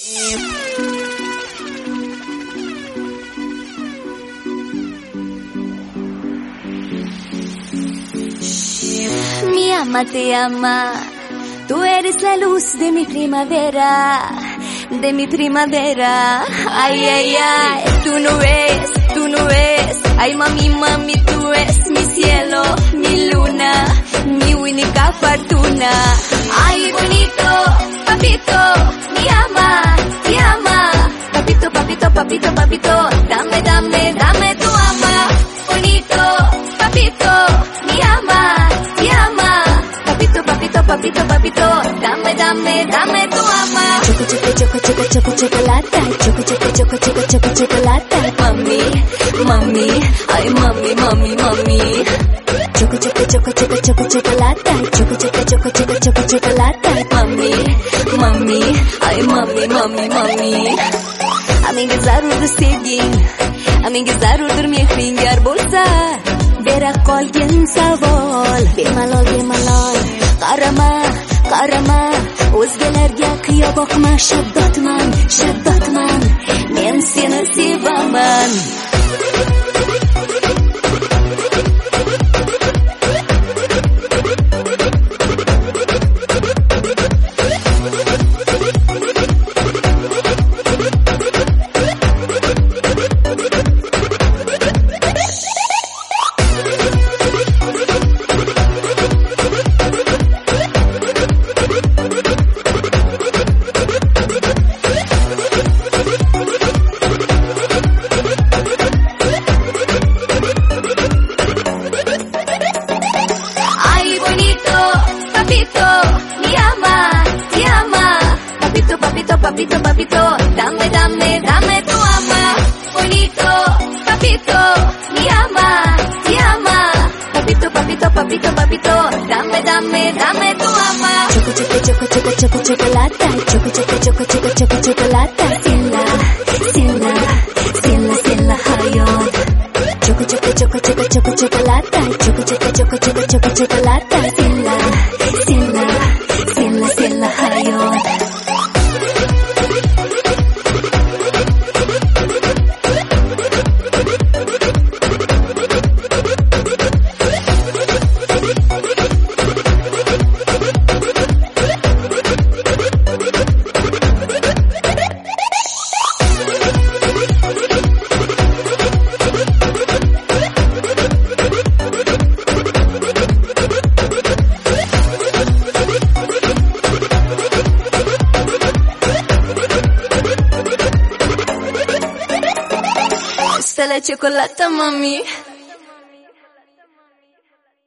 Mi alma te ama, tú eres la luz de mi primavera, de mi primavera. Ay, ay, ay, tú no ves, ay mami, mami, tú eres mi cielo, mi luna, mi única fortuna. Ay, bonito, papito, mi ama, te ama. Papito, papito, papito, papito, dame, dame, dame tu ama. Bonito, papito, mi ama, te ama. Papito, papito, papito, papito, dame, dame, dame tu ama. Choco, choco, choco, choco, choco, chocolate. Choco, choco, choco, choco, choco, chocolate. Mami, mami, ay mami, mami, mami. Choco, choco, choco, choco, choco, chocolate. Choco, choco, choco, choco, choco, chocolate. Mami, mami, ay mami, mami, mami. Menga zarurdur sevging, menga zarurdur mehring gar bo'lsa, bera qolgin savol. Bemalol, bemalol, qarama, qarama, o'zgalarga qiyo boqma. Shaddodman, shaddodman, men seni sevaman. Papito, papito, dame, dame, dame tu ama. Bonito, papito, mi ama, te ama. Papito, papito, papito, papito, dame, dame, dame tu ama. Choco, choco, choco, choco, choco, chocolate. Choco, choco, choco, choco, choco, chocolate. Silla, silla, silla, silla, hayot. Choco, choco, choco, choco, choco, chocolate. Choco, choco, choco, choco, choco, chocolate. Silla, silla, silla, silla, hayot. La chocolate, mami.